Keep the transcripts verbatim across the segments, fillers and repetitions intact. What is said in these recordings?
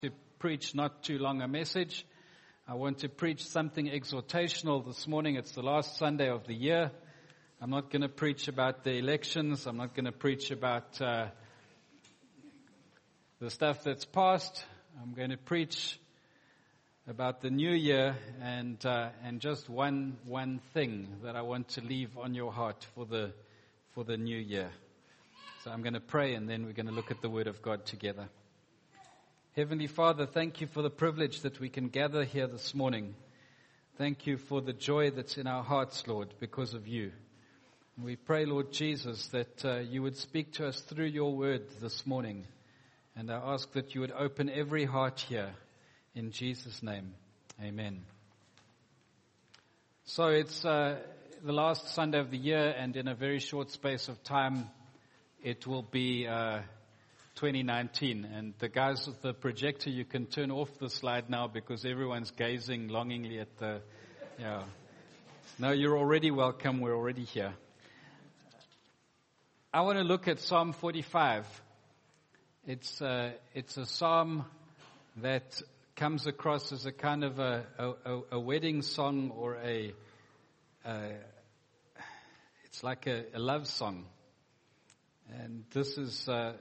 to preach not too long a message. I want to preach something exhortational this morning. It's the last Sunday of the year. I'm not going to preach about the elections. I'm not going to preach about uh, the stuff that's past. I'm going to preach about the new year and uh, and just one one thing that I want to leave on your heart for the for the new year. So I'm going to pray and then we're going to look at the Word of God together. Heavenly Father, thank you for the privilege that we can gather here this morning. Thank you for the joy that's in our hearts, Lord, because of you. And we pray, Lord Jesus, that uh, you would speak to us through your word this morning. And I ask that you would open every heart here. In Jesus' name, amen. So it's uh, the last Sunday of the year, and in a very short space of time, it will be uh, twenty nineteen. And the guys with the projector, you can turn off the slide now because everyone's gazing longingly at the, yeah. No, you're already welcome. We're already here. I want to look at Psalm forty-five. It's uh, it's a psalm that comes across as a kind of a, a, a wedding song or a, uh, it's like a, a love song. And this is uh,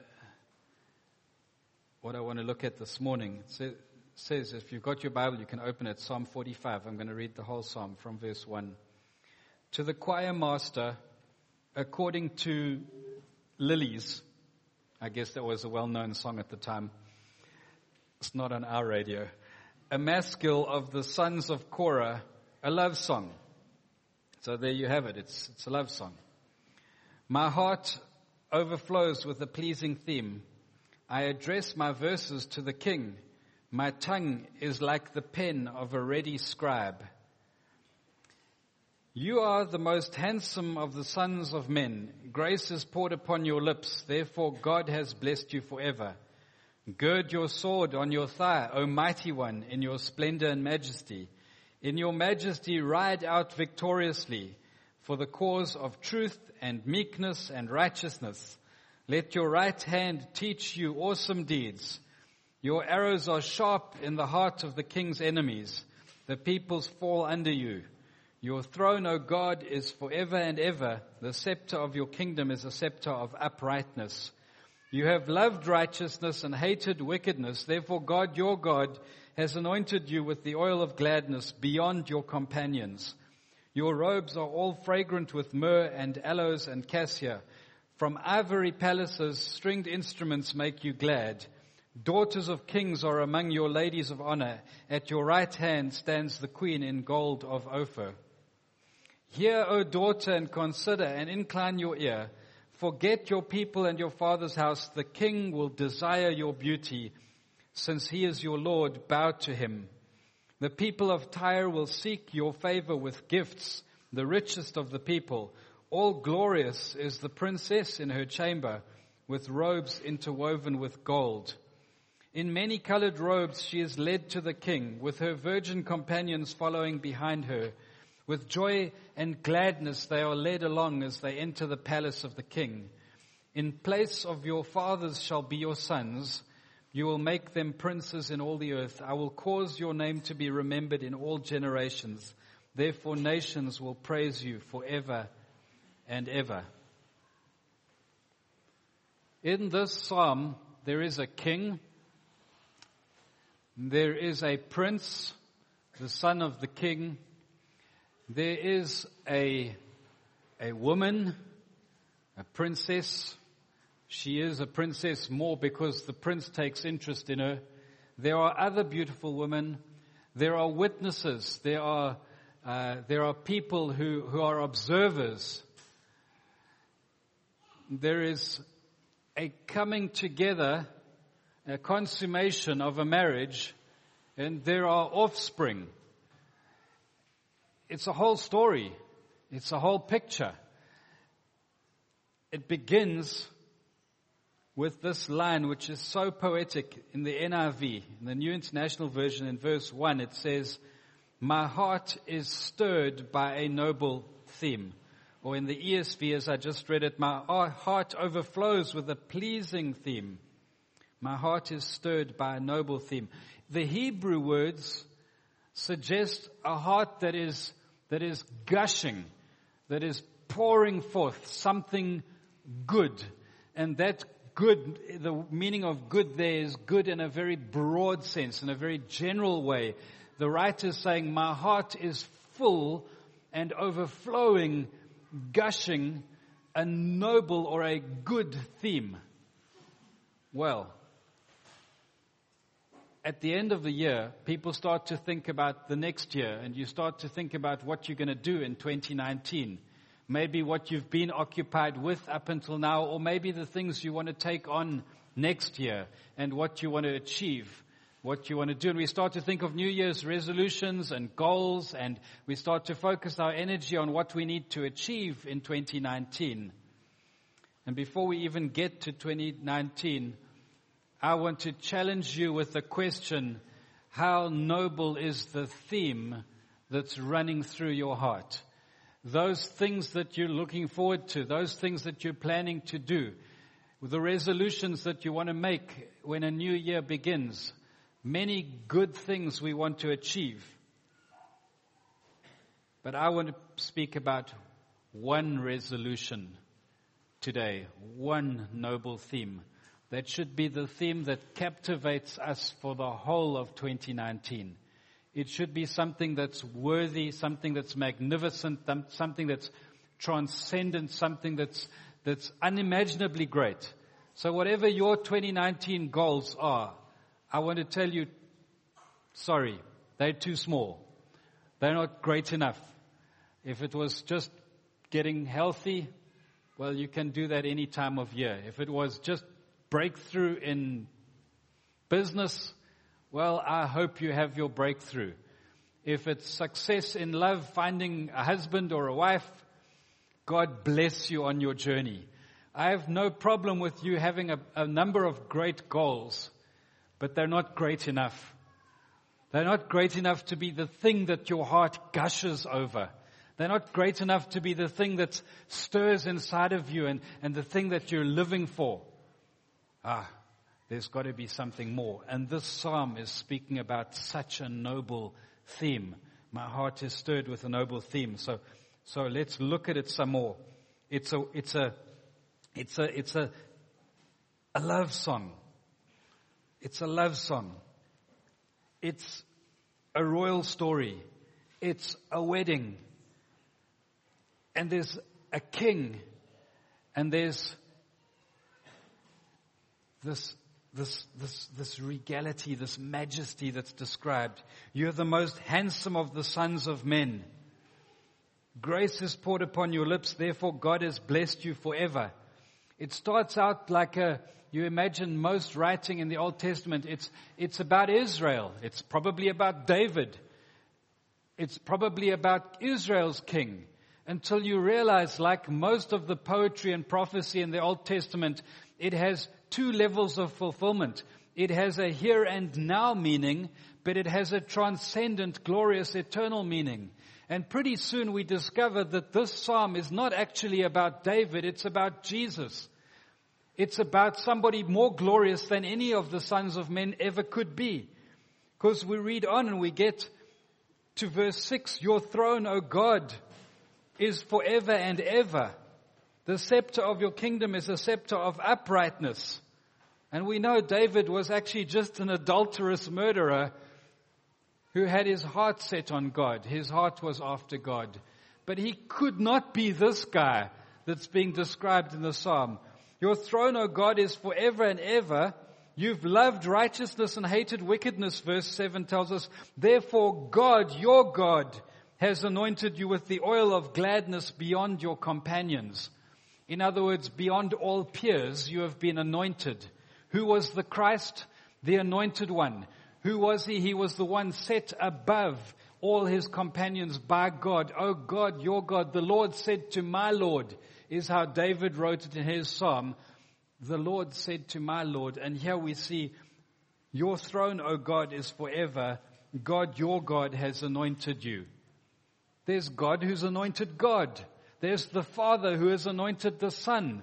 what I want to look at this morning. It says, if you've got your Bible, you can open it, Psalm forty-five. I'm going to read the whole psalm from verse one. To the choir master, according to Lilies. I guess that was a well-known song at the time. It's not on our radio. A maskil of the sons of Korah, a love song. So there you have it. It's, it's a love song. My heart overflows with a pleasing theme. I address my verses to the king. My tongue is like the pen of a ready scribe. You are the most handsome of the sons of men. Grace is poured upon your lips. Therefore God has blessed you forever. Gird your sword on your thigh, O mighty one, in your splendor and majesty. In your majesty ride out victoriously for the cause of truth and meekness and righteousness. Let your right hand teach you awesome deeds. Your arrows are sharp in the heart of the king's enemies. The peoples fall under you. Your throne, O God, is forever and ever. The scepter of your kingdom is a scepter of uprightness. You have loved righteousness and hated wickedness. Therefore God, your God, has anointed you with the oil of gladness beyond your companions. Your robes are all fragrant with myrrh and aloes and cassia. From ivory palaces, stringed instruments make you glad. Daughters of kings are among your ladies of honor. At your right hand stands the queen in gold of Ophir. Hear, O daughter, and consider, and incline your ear. Forget your people and your father's house. The king will desire your beauty. Since he is your Lord, bow to him. The people of Tyre will seek your favor with gifts, the richest of the people. All glorious is the princess in her chamber, with robes interwoven with gold. In many colored robes she is led to the king, with her virgin companions following behind her. With joy and gladness they are led along as they enter the palace of the king. In place of your fathers shall be your sons. You will make them princes in all the earth. I will cause your name to be remembered in all generations. Therefore nations will praise you forever and ever. In this psalm, there is a king. There is a prince, the son of the king. There is a, a woman, a princess. She is a princess more because the prince takes interest in her. There are other beautiful women. There are witnesses. There are, uh, there are people who, who are observers. There is a coming together, a consummation of a marriage, and there are offspring. It's a whole story. It's a whole picture. It begins with this line, which is so poetic in the N I V, in the New International Version. In verse one, it says, my heart is stirred by a noble theme. Or in the E S V, as I just read it, my heart overflows with a pleasing theme. My heart is stirred by a noble theme. The Hebrew words suggest a heart that is, that is gushing, that is pouring forth something good. And that good, the meaning of good there is good in a very broad sense, in a very general way. The writer is saying, my heart is full and overflowing, gushing, a noble or a good theme. Well, at the end of the year, people start to think about the next year, and you start to think about what you're going to do in twenty nineteen. Maybe what you've been occupied with up until now, or maybe the things you want to take on next year and what you want to achieve, what you want to do. And we start to think of New Year's resolutions and goals, and we start to focus our energy on what we need to achieve in twenty nineteen. And before we even get to twenty nineteen, I want to challenge you with the question, how noble is the theme that's running through your heart? Those things that you're looking forward to, those things that you're planning to do, the resolutions that you want to make when a new year begins, many good things we want to achieve. But I want to speak about one resolution today, one noble theme. That should be the theme that captivates us for the whole of twenty nineteen. It should be something that's worthy, something that's magnificent, something that's transcendent, something that's that's unimaginably great. So whatever your twenty nineteen goals are, I want to tell you, sorry, they're too small. They're not great enough. If it was just getting healthy, well, you can do that any time of year. If it was just breakthrough in business, well, I hope you have your breakthrough. If it's success in love, finding a husband or a wife, God bless you on your journey. I have no problem with you having a, a number of great goals, but they're not great enough. They're not great enough to be the thing that your heart gushes over. They're not great enough to be the thing that stirs inside of you and, and the thing that you're living for. Ah, there's got to be something more. And this psalm is speaking about such a noble theme. My heart is stirred with a noble theme. So, so let's look at it some more. It's a, it's a, it's a, it's a, a love song. It's a love song. It's a royal story. It's a wedding. And there's a king. And there's this, this, this, this regality, this majesty that's described. You're the most handsome of the sons of men. Grace is poured upon your lips, therefore God has blessed you forever. It starts out like a, you imagine most writing in the Old Testament, it's, it's about Israel. It's probably about David. It's probably about Israel's king. Until you realize, like most of the poetry and prophecy in the Old Testament, it has two levels of fulfillment. It has a here and now meaning, but it has a transcendent, glorious, eternal meaning. And pretty soon we discover that this psalm is not actually about David, it's about Jesus. It's about somebody more glorious than any of the sons of men ever could be. Because we read on and we get to verse six, your throne, O God, is forever and ever. The scepter of your kingdom is a scepter of uprightness. And we know David was actually just an adulterous murderer who had his heart set on God. His heart was after God. But he could not be this guy that's being described in the psalm. Your throne, O God, is forever and ever. You've loved righteousness and hated wickedness, verse seven tells us. Therefore God, your God, has anointed you with the oil of gladness beyond your companions. In other words, beyond all peers, you have been anointed. Who was the Christ? The anointed one. Who was he? He was the one set above all his companions by God. Oh God, your God, the Lord said to my Lord, is how David wrote it in his psalm. The Lord said to my Lord. And here we see, your throne, O God, is forever. God, your God, has anointed you. There's God who's anointed God. There's the Father who has anointed the Son.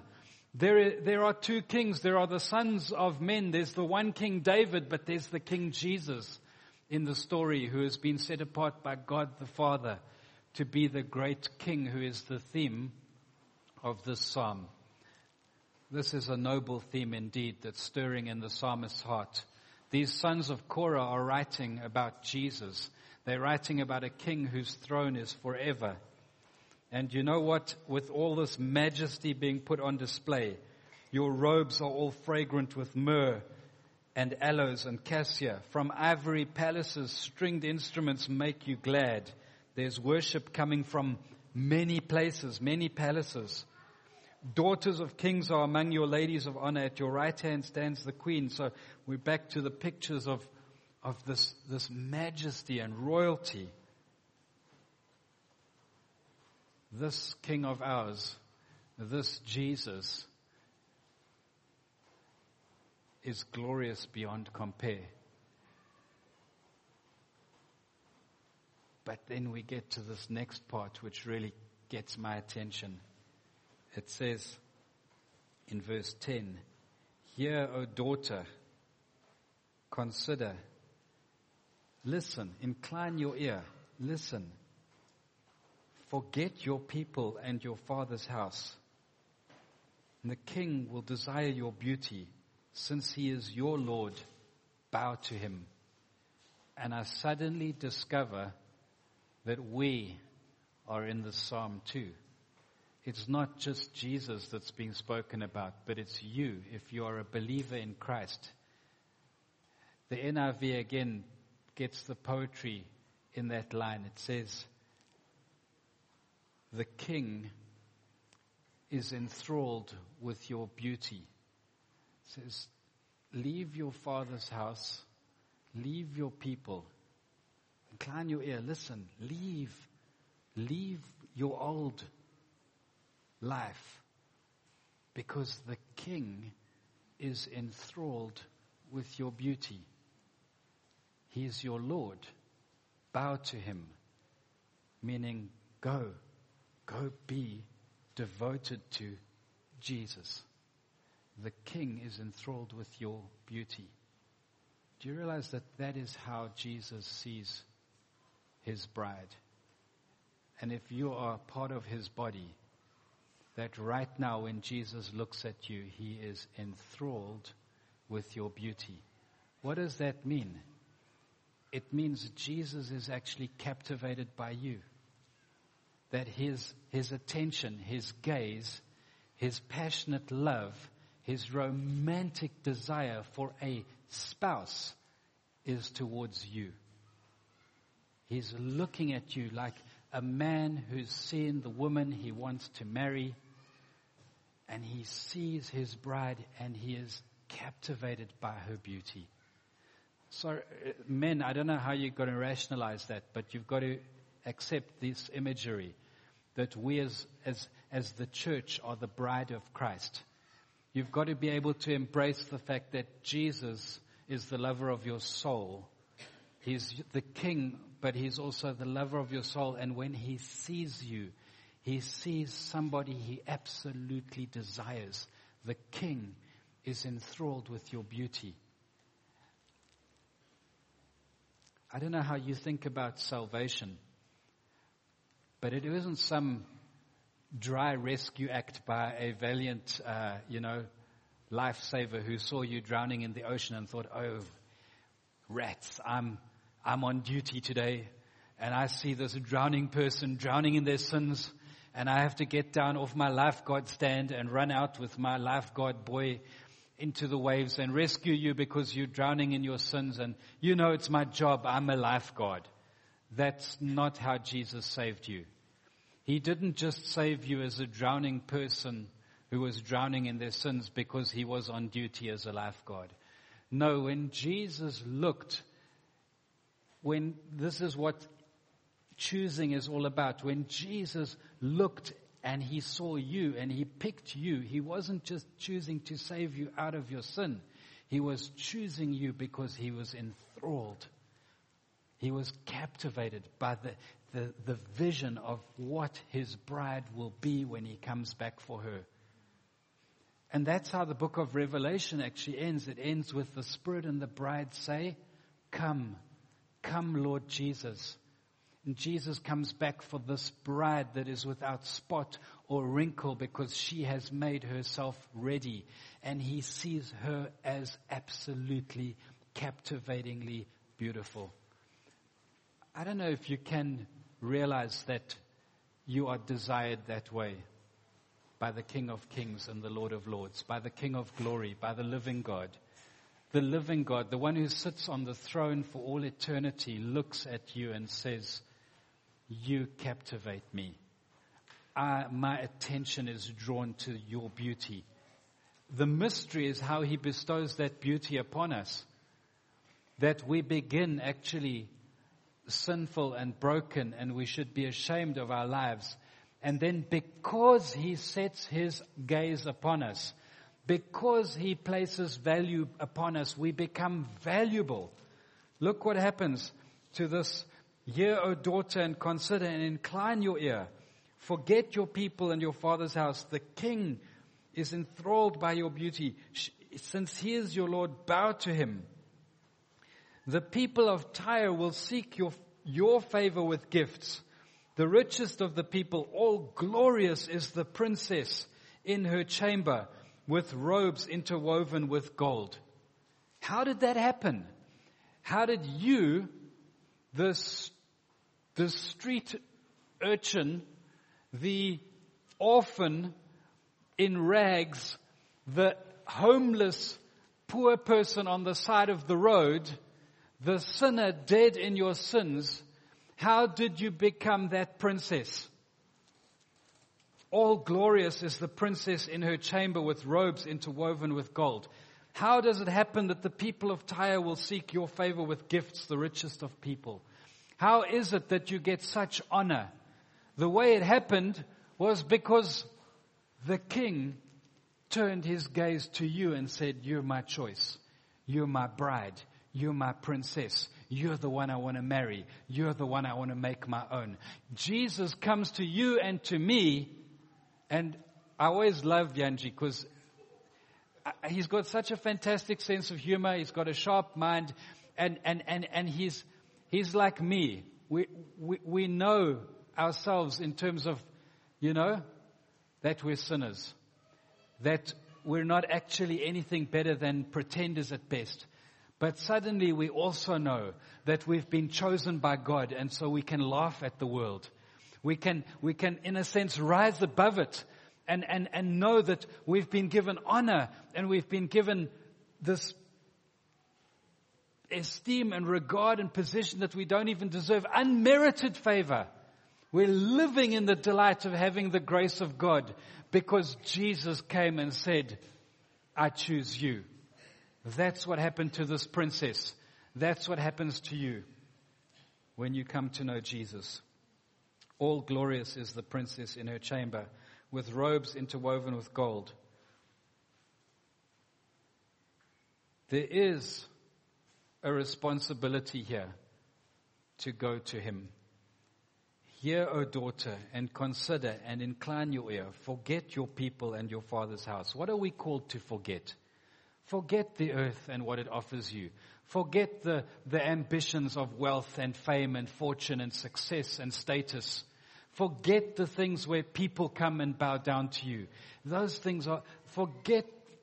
There, there are two kings. There are the sons of men. There's the one King David, but there's the King Jesus in the story who has been set apart by God the Father to be the great king who is the theme of this psalm. This is a noble theme indeed that's stirring in the psalmist's heart. These sons of Korah are writing about Jesus. They're writing about a king whose throne is forever. And you know what? With all this majesty being put on display, your robes are all fragrant with myrrh and aloes and cassia. From ivory palaces, stringed instruments make you glad. There's worship coming from many places, many palaces. Daughters of kings are among your ladies of honor. At your right hand stands the queen. So we're back to the pictures of, of this, this majesty and royalty. This King of ours, this Jesus, is glorious beyond compare. But then we get to this next part which really gets my attention. It says in verse ten, "Hear, O daughter, consider, listen, incline your ear, listen. Forget your people and your father's house. And the king will desire your beauty. Since he is your Lord, bow to him." And I suddenly discover that we are in the psalm too. It's not just Jesus that's being spoken about, but it's you if you are a believer in Christ. The N I V again gets the poetry in that line. It says, "The king is enthralled with your beauty." It says, leave your father's house, leave your people, incline your ear, listen, leave, leave your old life, because the king is enthralled with your beauty. He is your Lord. Bow to him, meaning go. Go be devoted to Jesus. The king is enthralled with your beauty. Do you realize that that is how Jesus sees his bride? And if you are part of his body, that right now when Jesus looks at you, he is enthralled with your beauty. What does that mean? It means Jesus is actually captivated by you. That his, his attention, his gaze, his passionate love, his romantic desire for a spouse is towards you. He's looking at you like a man who's seen the woman he wants to marry, and he sees his bride and he is captivated by her beauty. So, uh, men, I don't know how you're going to rationalize that, but you've got to accept this imagery that we as, as, as the church are the bride of Christ. You've got to be able to embrace the fact that Jesus is the lover of your soul. He's the king, but he's also the lover of your soul. And when he sees you, he sees somebody he absolutely desires. The king is enthralled with your beauty. I don't know how you think about salvation, but it isn't some dry rescue act by a valiant, uh, you know, lifesaver who saw you drowning in the ocean and thought, "Oh, rats, I'm, I'm on duty today, and I see this drowning person drowning in their sins, and I have to get down off my lifeguard stand and run out with my lifeguard buoy into the waves and rescue you because you're drowning in your sins, and you know it's my job, I'm a lifeguard." That's not how Jesus saved you. He didn't just save you as a drowning person who was drowning in their sins because he was on duty as a lifeguard. No, when Jesus looked, when this is what choosing is all about, when Jesus looked and he saw you and he picked you, he wasn't just choosing to save you out of your sin. He was choosing you because he was enthralled. He was captivated by the, the, the vision of what his bride will be when he comes back for her. And that's how the book of Revelation actually ends. It ends with the Spirit and the bride say, come, come Lord Jesus. And Jesus comes back for this bride that is without spot or wrinkle because she has made herself ready. And he sees her as absolutely, captivatingly beautiful. I don't know if you can realize that you are desired that way by the King of Kings and the Lord of Lords, by the King of Glory, by the living God. The living God, the one who sits on the throne for all eternity, looks at you and says, you captivate me. I, my attention is drawn to your beauty. The mystery is how he bestows that beauty upon us. That we begin actually sinful and broken, and we should be ashamed of our lives. And then because he sets his gaze upon us, because he places value upon us, we become valuable. Look what happens to this. Hear, O daughter, and consider and incline your ear. Forget your people and your father's house. The king is enthralled by your beauty. Since he is your Lord, bow to him. The people of Tyre will seek your, your favor with gifts. The richest of the people, all glorious is the princess in her chamber with robes interwoven with gold. How did that happen? How did you, the, the street urchin, the orphan in rags, the homeless poor person on the side of the road, the sinner dead in your sins, how did you become that princess? All glorious is the princess in her chamber with robes interwoven with gold. How does it happen that the people of Tyre will seek your favor with gifts, the richest of people? How is it that you get such honor? The way it happened was because the king turned his gaze to you and said, you're my choice. You're my bride. You're my princess. You're the one I want to marry. You're the one I want to make my own. Jesus comes to you and to me, and I always love Yanji because he's got such a fantastic sense of humor. He's got a sharp mind, and and and and he's he's like me. We we we know ourselves in terms of, you know, that we're sinners, that we're not actually anything better than pretenders at best. But suddenly we also know that we've been chosen by God, and so we can laugh at the world. We can, we can, in a sense, rise above it and, and, and know that we've been given honor and we've been given this esteem and regard and position that we don't even deserve, unmerited favor. We're living in the delight of having the grace of God because Jesus came and said, I choose you. That's what happened to this princess. That's what happens to you when you come to know Jesus. All glorious is the princess in her chamber, with robes interwoven with gold. There is a responsibility here to go to him. Hear, O daughter, and consider and incline your ear. Forget your people and your father's house. What are we called to forget? Forget the earth and what it offers you. Forget the, the ambitions of wealth and fame and fortune and success and status. Forget the things where people come and bow down to you. Those things are, forget.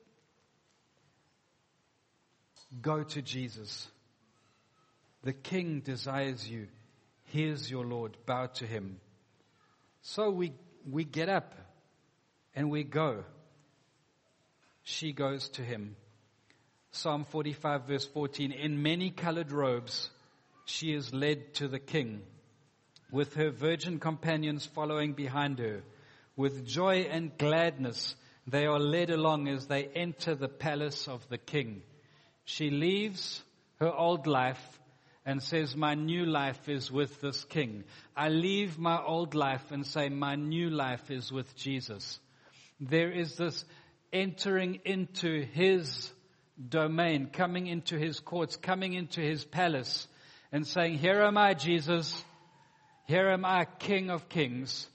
Go to Jesus. The King desires you. Here's your Lord. Bow to him. So we, we get up and we go. She goes to him. Psalm forty-five verse fourteen, in many colored robes she is led to the king, with her virgin companions following behind her. With joy and gladness they are led along as they enter the palace of the king. She leaves her old life and says, my new life is with this king. I leave my old life and say, my new life is with Jesus. There is this entering into his domain, coming into his courts, coming into his palace and saying, here am I, Jesus. Here am I, King of Kings.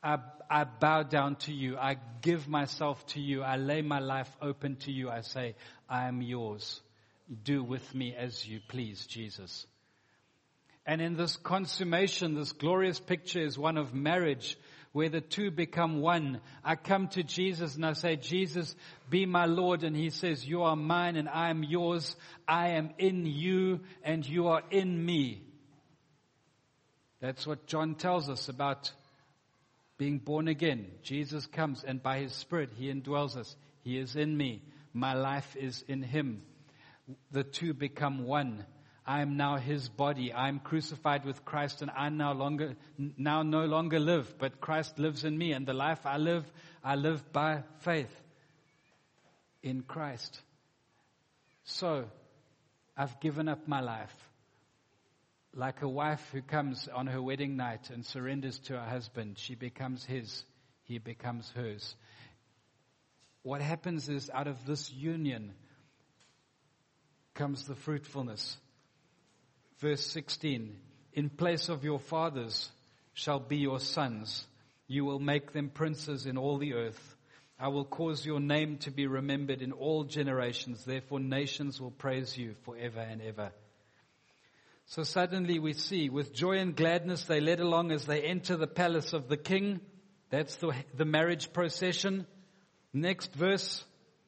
I, I bow down to you. I give myself to you. I lay my life open to you. I say, I am yours. Do with me as you please, Jesus. And in this consummation, this glorious picture is one of marriage, where the two become one. I come to Jesus and I say, Jesus, be my Lord. And he says, you are mine and I am yours. I am in you and you are in me. That's what John tells us about being born again. Jesus comes and by his Spirit he indwells us. He is in me. My life is in him. The two become one. I am now his body. I am crucified with Christ and I now longer, now no longer live, but Christ lives in me. And the life I live, I live by faith in Christ. So, I've given up my life. Like a wife who comes on her wedding night and surrenders to her husband, she becomes his, he becomes hers. What happens is, out of this union comes the fruitfulness. Verse sixteen, in place of your fathers shall be your sons. You will make them princes in all the earth. I will cause your name to be remembered in all generations. Therefore nations will praise you forever and ever. So suddenly we see, with joy and gladness they led along as they enter the palace of the king. That's the, the marriage procession. Next verse.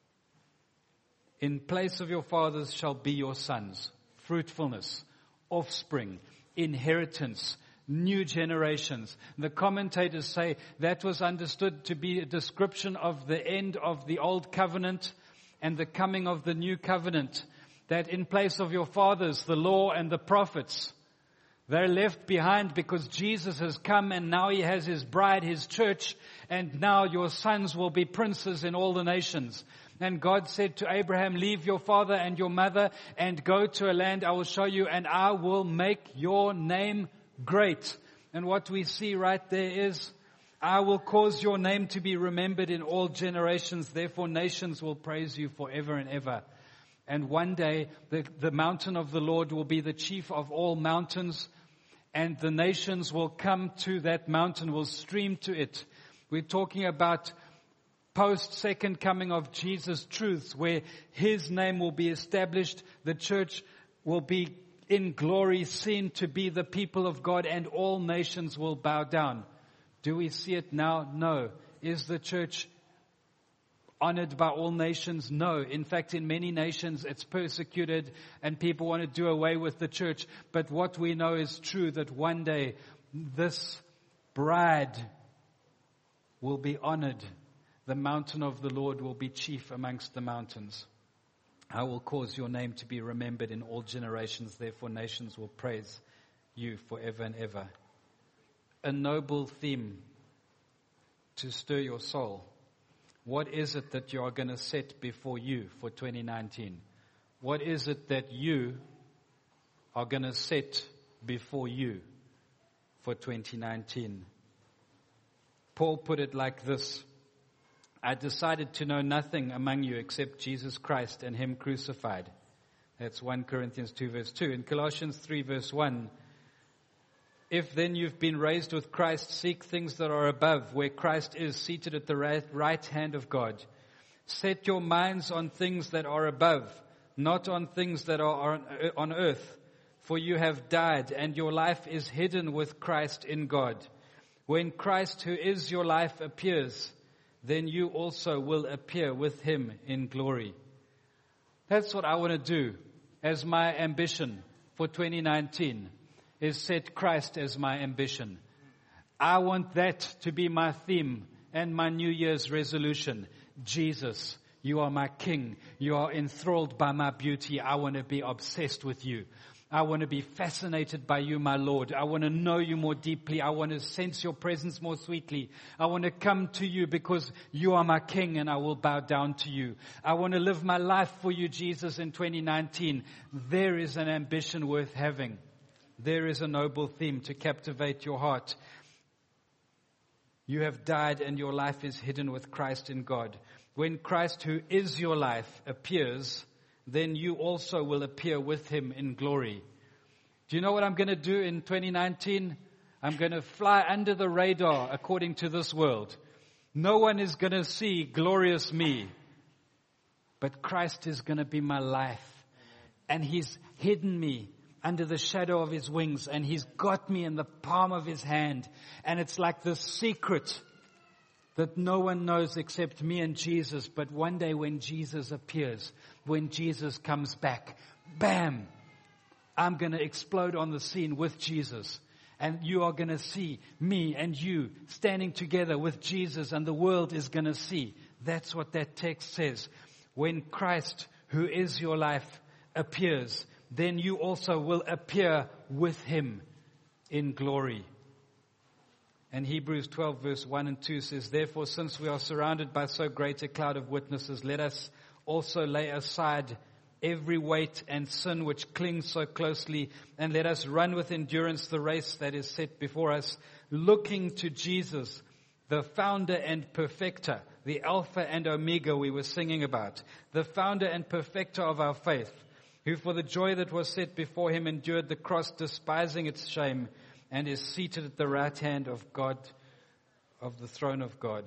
In place of your fathers shall be your sons. Fruitfulness, offspring, inheritance, new generations. The commentators say that was understood to be a description of the end of the old covenant and the coming of the new covenant. That in place of your fathers, the law and the prophets, they're left behind because Jesus has come and now he has his bride, his church, and now your sons will be princes in all the nations. And God said to Abraham, leave your father and your mother and go to a land I will show you, and I will make your name great. And what we see right there is, I will cause your name to be remembered in all generations. Therefore nations will praise you forever and ever. And one day the, the mountain of the Lord will be the chief of all mountains, and the nations will come to that mountain, will stream to it. We're talking about post-second coming of Jesus truths, where his name will be established. The church will be in glory, seen to be the people of God, and all nations will bow down. Do we see it now? No. Is the church honored by all nations? No. In fact, in many nations it's persecuted and people want to do away with the church. But what we know is true, that one day this bride will be honored. The mountain of the Lord will be chief amongst the mountains. I will cause your name to be remembered in all generations. Therefore nations will praise you forever and ever. A noble theme to stir your soul. What is it that you are going to set before you for twenty nineteen? What is it that you are going to set before you for twenty nineteen? Paul put it like this: I decided to know nothing among you except Jesus Christ and him crucified. That's First Corinthians two verse two. In Colossians three verse one, if then you've been raised with Christ, seek things that are above, where Christ is seated at the right, right hand of God. Set your minds on things that are above, not on things that are on, on earth. For you have died, and your life is hidden with Christ in God. When Christ, who is your life, appears, then you also will appear with him in glory. That's what I want to do as my ambition for twenty nineteen. Is set Christ as my ambition. I want that to be my theme and my New Year's resolution. Jesus, you are my King. You are enthralled by my beauty. I want to be obsessed with you. I want to be fascinated by you, my Lord. I want to know you more deeply. I want to sense your presence more sweetly. I want to come to you because you are my King and I will bow down to you. I want to live my life for you, Jesus, in twenty nineteen. There is an ambition worth having. There is a noble theme to captivate your heart. You have died and your life is hidden with Christ in God. When Christ, who is your life, appears, then you also will appear with him in glory. Do you know what I'm going to do in twenty nineteen? I'm going to fly under the radar according to this world. No one is going to see glorious me. But Christ is going to be my life. And He's hidden me under the shadow of His wings. And He's got me in the palm of His hand. And it's like this secret that no one knows except me and Jesus. But one day when Jesus appears, when Jesus comes back, bam, I'm going to explode on the scene with Jesus. And you are going to see me and you standing together with Jesus, and the world is going to see. That's what that text says. When Christ, who is your life, appears, then you also will appear with Him in glory. And Hebrews twelve verse one and two says, therefore, since we are surrounded by so great a cloud of witnesses, let us also lay aside every weight and sin which clings so closely, and let us run with endurance the race that is set before us, looking to Jesus, the founder and perfecter, the Alpha and Omega we were singing about, the founder and perfecter of our faith, who for the joy that was set before Him endured the cross, despising its shame, and is seated at the right hand of God, of the throne of God.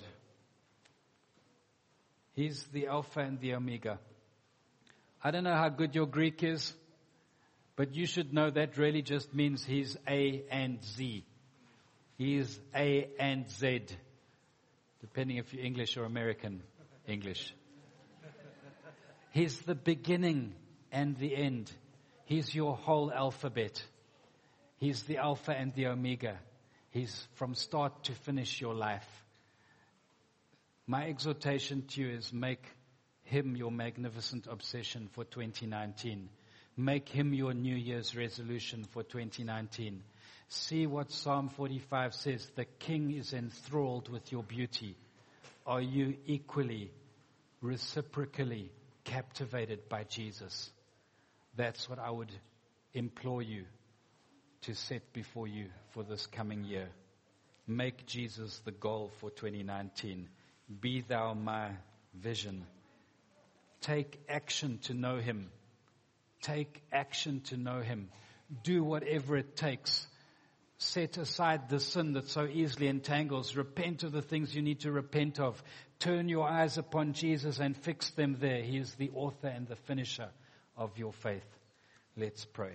He's the Alpha and the Omega. I don't know how good your Greek is, but you should know that really just means He's A and Z. He is A and Z, depending if you're English or American English. He's the beginning and the end. He's your whole alphabet. He's the Alpha and the Omega. He's from start to finish your life. My exhortation to you is make Him your magnificent obsession for twenty nineteen. Make Him your New Year's resolution for twenty nineteen. See what Psalm forty-five says. The King is enthralled with your beauty. Are you equally, reciprocally captivated by Jesus? That's what I would implore you to set before you for this coming year. Make Jesus the goal for twenty nineteen. Be thou my vision. Take action to know Him. Take action to know Him. Do whatever it takes. Set aside the sin that so easily entangles. Repent of the things you need to repent of. Turn your eyes upon Jesus and fix them there. He is the author and the finisher of your faith. Let's pray.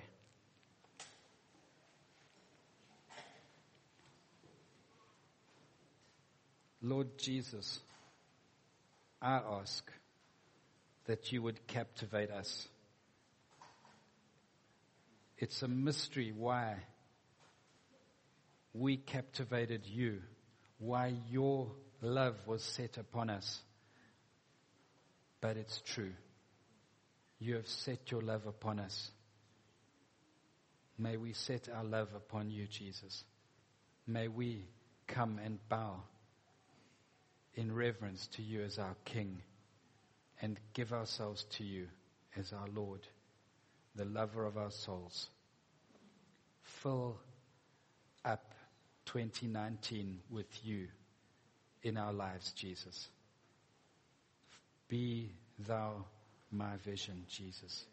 Lord Jesus, I ask that you would captivate us. It's a mystery why we captivated you, why your love was set upon us. But it's true. You have set your love upon us. May we set our love upon you, Jesus. May we come and bow in reverence to you as our King, and give ourselves to you as our Lord, the lover of our souls. Fill up twenty nineteen with you in our lives, Jesus. Be thou my vision, Jesus.